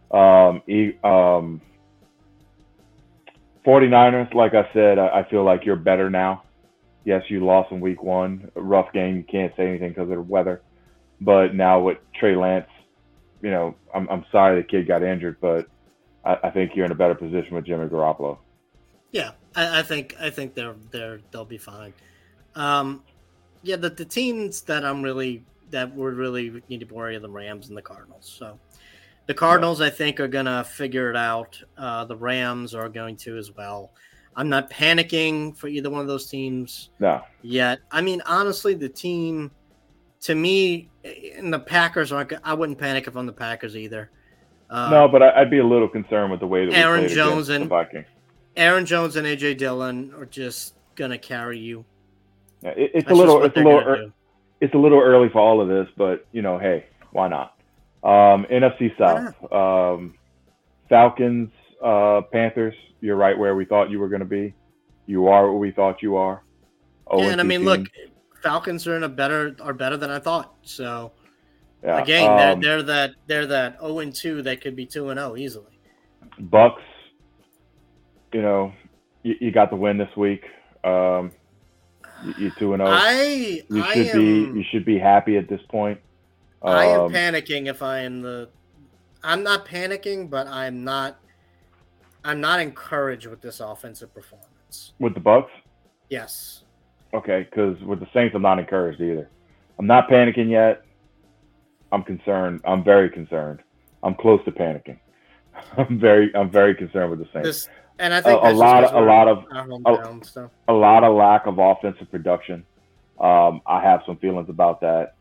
49ers, like I said, I feel like you're better now. Yes, you lost in week 1. A rough game. You can't say anything because of the weather. But now with Trey Lance, I'm sorry the kid got injured, but I think you're in a better position with Jimmy Garoppolo. Yeah, I think they'll be fine. The teams that we're really need to worry are the Rams and the Cardinals. So the Cardinals, I think, are going to figure it out. The Rams are going to as well. I'm not panicking for either one of those teams yet. I mean, honestly, the team, to me, and the Packers aren't. I wouldn't panic if I'm the Packers either. No, but I'd be a little concerned with the way that Aaron we played Jones against the Vikings. Aaron Jones and A.J. Dillon are just going to carry you. Yeah, it's a little early for all of this, but, hey, why not? NFC South, Falcons, Panthers. You're right where we thought you were going to be. You are what we thought you are. And I mean, look, Falcons are better than I thought. So again, they're that 0-2 that could be 2-0 easily. Bucks, you got the win this week. You're 2-0. You should be happy at this point. I am panicking if I am I'm not panicking, but I'm not encouraged with this offensive performance. With the Bucks? Yes. Okay, because with the Saints, I'm not encouraged either. I'm not panicking yet. I'm concerned. I'm very concerned. I'm close to panicking. I'm very concerned with the Saints. And I think a lot of lack of offensive production. I have some feelings about that.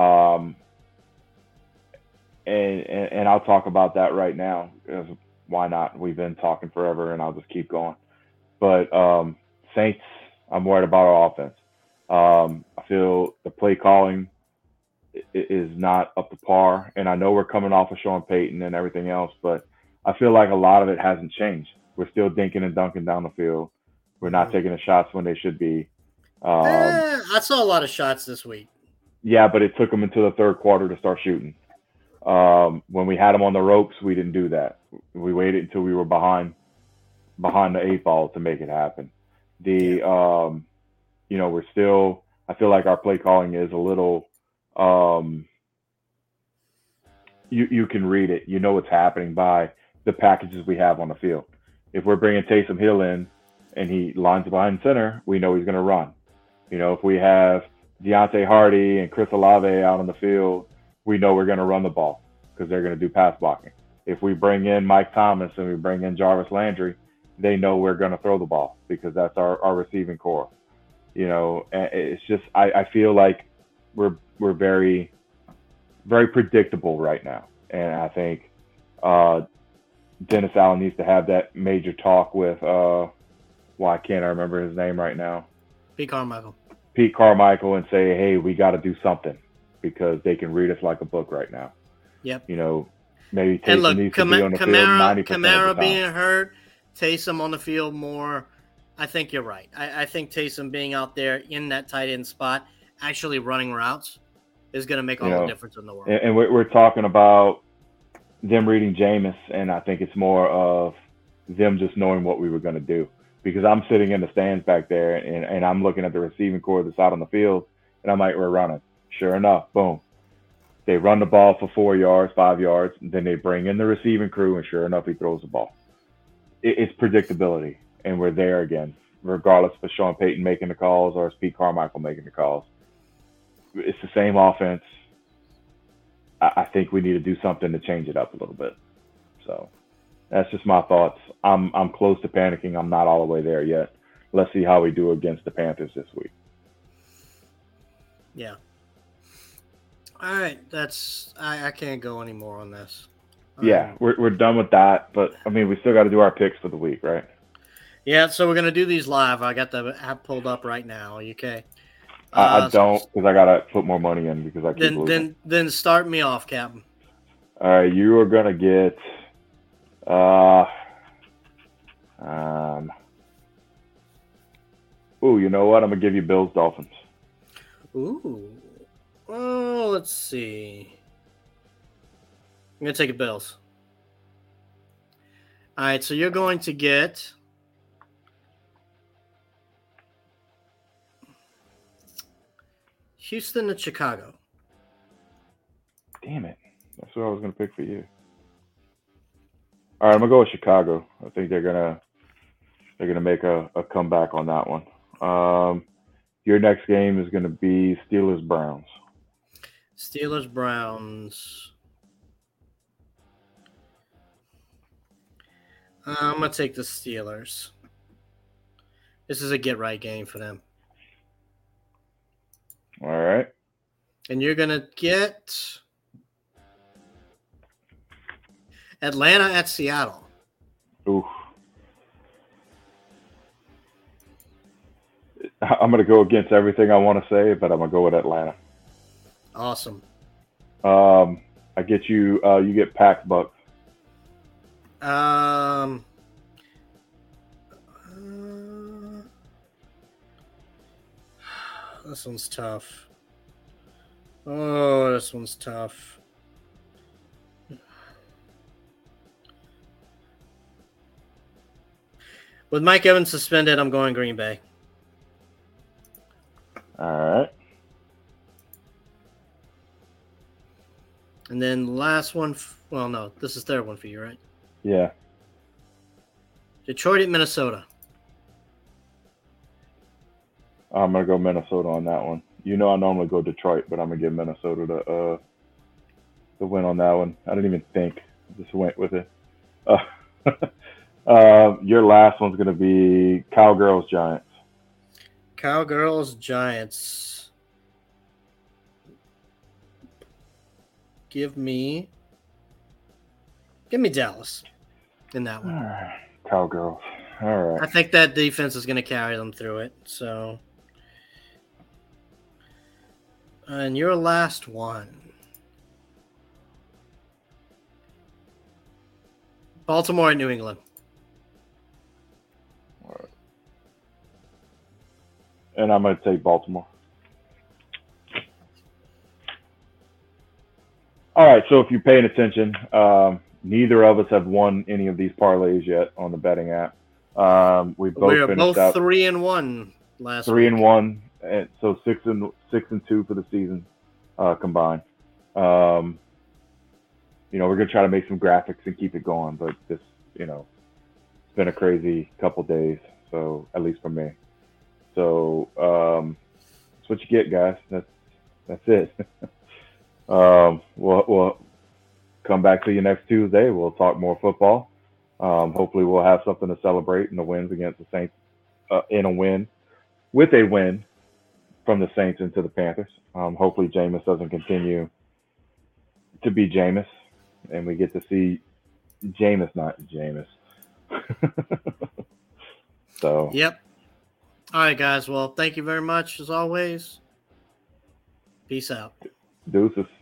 And I'll talk about that right now. Why not? We've been talking forever, and I'll just keep going. But Saints, I'm worried about our offense. I feel the play calling is not up to par, and I know we're coming off of Sean Payton and everything else, but I feel like a lot of it hasn't changed. We're still dinking and dunking down the field. We're not taking the shots when they should be. I saw a lot of shots this week. Yeah, but it took them until the third quarter to start shooting. When we had them on the ropes, we didn't do that. We waited until we were behind the 8 ball to make it happen. We're still. I feel like our play calling is a little. You can read it. You know what's happening by the packages we have on the field. If we're bringing Taysom Hill in and he lines behind center, we know he's going to run. If we have Deontay Hardy and Chris Olave out on the field, we know we're going to run the ball because they're going to do pass blocking. If we bring in Mike Thomas and we bring in Jarvis Landry, they know we're going to throw the ball because that's our receiving core. You know, and it's just I feel like we're very, very predictable right now, and I think Dennis Allen needs to have that major talk with why can't I remember his name right now? Pete Carmichael, and say, hey, we got to do something because they can read us like a book right now. Yep. You know, maybe Taysom needs to be on the field 90% of the time. Kamara being hurt, Taysom on the field more. I think you're right. I think Taysom being out there in that tight end spot, actually running routes, is going to make all the difference in the world. And we're talking about them reading Jameis, and I think it's more of them just knowing what we were going to do. Because I'm sitting in the stands back there, and I'm looking at the receiving core that's out on the field, and I'm like, we're running. Sure enough, boom. They run the ball for 4 yards, 5 yards, and then they bring in the receiving crew, and sure enough, he throws the ball. It's predictability, and we're there again, regardless of Sean Payton making the calls or it's Pete Carmichael making the calls. It's the same offense. I think we need to do something to change it up a little bit. So that's just my thoughts. I'm close to panicking. I'm not all the way there yet. Let's see how we do against the Panthers this week. Yeah. All right. I can't go any more on this. Yeah, we're done with that. But, I mean, we still got to do our picks for the week, right? Yeah, so we're going to do these live. I got the app pulled up right now. Are you okay? I don't, because I got to put more money in because I keep losing. Then start me off, Captain. All right, you are going to get you know what? I'm going to give you Bills Dolphins. Ooh. Oh, let's see. I'm going to take a Bills. All right, so you're going to get Houston and Chicago. Damn it. That's what I was going to pick for you. All right, I'm going to go with Chicago. I think they're going to make a comeback on that one. Your next game is going to be Steelers-Browns. Steelers-Browns. I'm going to take the Steelers. This is a get-right game for them. All right. And you're going to get Atlanta at Seattle. Oof. I'm going to go against everything I want to say, but I'm going to go with Atlanta. Awesome. I get you. You get Pats Bucks. This one's tough. Oh, this one's tough. With Mike Evans suspended, I'm going Green Bay. All right. And then last one. Well, no, this is third one for you, right? Yeah. Detroit at Minnesota. I'm going to go Minnesota on that one. You know I normally go Detroit, but I'm going to give Minnesota the win on that one. I didn't even think. I just went with it. Your last one's going to be Cowgirls-Giants. Cowgirls-Giants. Give me Dallas in that one. All right. Cowgirls. All right. I think that defense is going to carry them through it. So, and your last one. Baltimore and New England. All right. And I'm going to take Baltimore. All right, so if you're paying attention, neither of us have won any of these parlays yet on the betting app. We were finished both up 3-1 last 3-1, and so 6-2 for the season combined. We're gonna try to make some graphics and keep it going, but this, it's been a crazy couple days. So at least for me. So that's what you get, guys. That's it. We'll come back to you next Tuesday. We'll talk more football. Hopefully we'll have something to celebrate in the wins against the Saints, with a win from the Saints into the Panthers. Hopefully Jameis doesn't continue to be Jameis, and we get to see Jameis, not Jameis. So. Yep. All right, guys. Well, thank you very much as always. Peace out. Deuces.